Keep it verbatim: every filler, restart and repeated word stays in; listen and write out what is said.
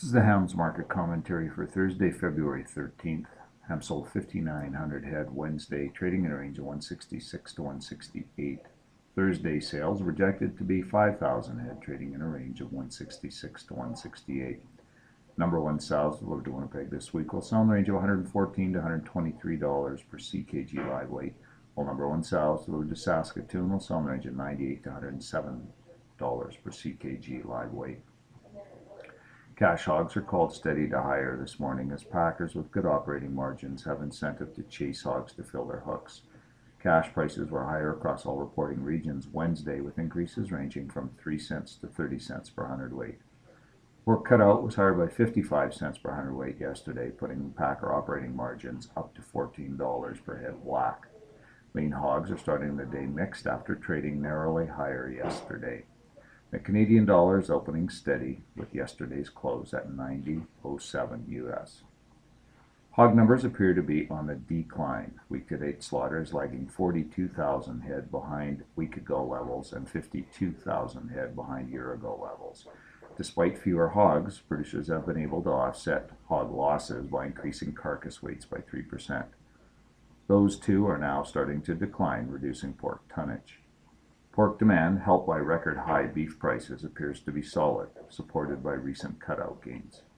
This is the hams market commentary for Thursday, February thirteenth. Ham sold fifty-nine hundred head Wednesday, trading in a range of one sixty-six to one sixty-eight. Thursday sales projected to be five thousand head, trading in a range of one sixty-six to one sixty-eight. Number one sows delivered to Winnipeg this week will sell in the range of one hundred fourteen to one hundred twenty-three dollars per C K G live weight, while number one sows delivered to Saskatoon will sell in the range of ninety-eight to one hundred seven dollars per C K G live weight. Cash hogs are called steady to higher this morning as packers with good operating margins have incentive to chase hogs to fill their hooks. Cash prices were higher across all reporting regions Wednesday, with increases ranging from three cents to thirty cents per hundredweight. Pork cutout was higher by fifty-five cents per hundredweight yesterday, putting packer operating margins up to fourteen dollars per head black. Lean hogs are starting the day mixed after trading narrowly higher yesterday. The Canadian dollar is opening steady with yesterday's close at ninety oh seven U S. Hog numbers appear to be on the decline. Week-to-date slaughter is lagging forty-two thousand head behind week-ago levels and fifty-two thousand head behind year-ago levels. Despite fewer hogs, producers have been able to offset hog losses by increasing carcass weights by three percent. Those two are now starting to decline, reducing pork tonnage. Pork demand, helped by record high beef prices, appears to be solid, supported by recent cutout gains.